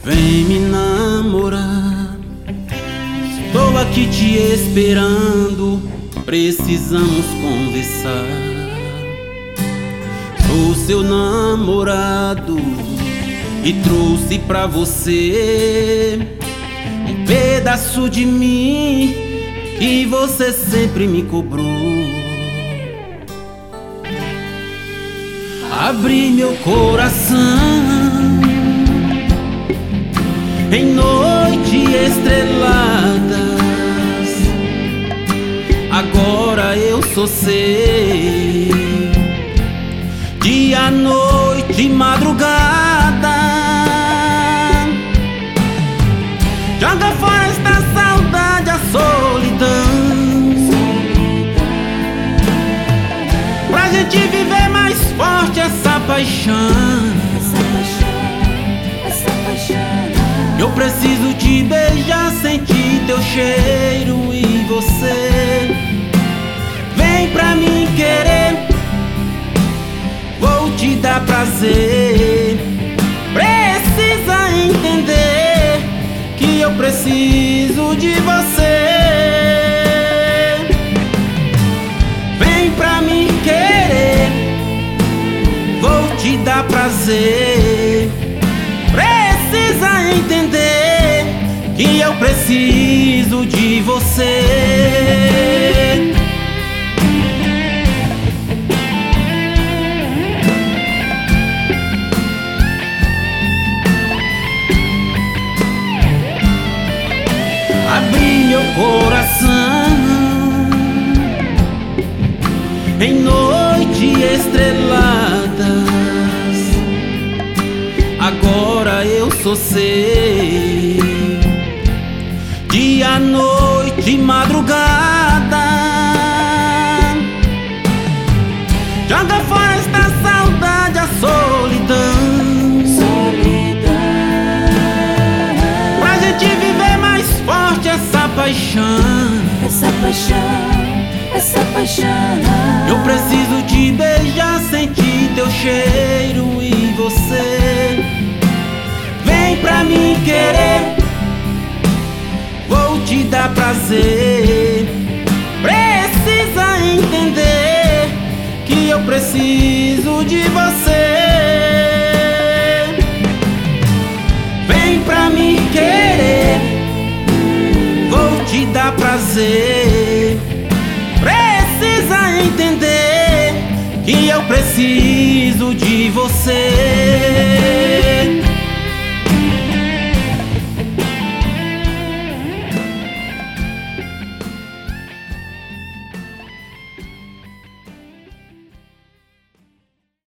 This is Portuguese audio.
Vem me namorar, estou aqui te esperando, precisamos conversar. Sou seu namorado e trouxe pra você um pedaço de mim que você sempre me cobrou. Abri meu coração em noites estreladas, agora eu sou seu. Dia, noite, madrugada, joga fora esta saudade, a solidão, pra gente viver mais forte essa paixão. Eu preciso te beijar, sentir teu cheiro e você vem pra mim querer, vou te dar prazer. Precisa entender que eu preciso de você. Vem pra mim querer, vou te dar prazer. Precisa entender que eu preciso de você. Abri meu coração em noites estreladas, agora eu sou seu. Dia, noite, madrugada, joga fora esta saudade, a solidão, pra gente viver mais forte essa paixão. Essa paixão. Eu preciso te beijar, sentir teu cheiro e você vem pra mim querer, vou te dar prazer. Precisa entender que eu preciso de você. Vem pra mim querer, vou te dar prazer. Precisa entender que eu preciso de você.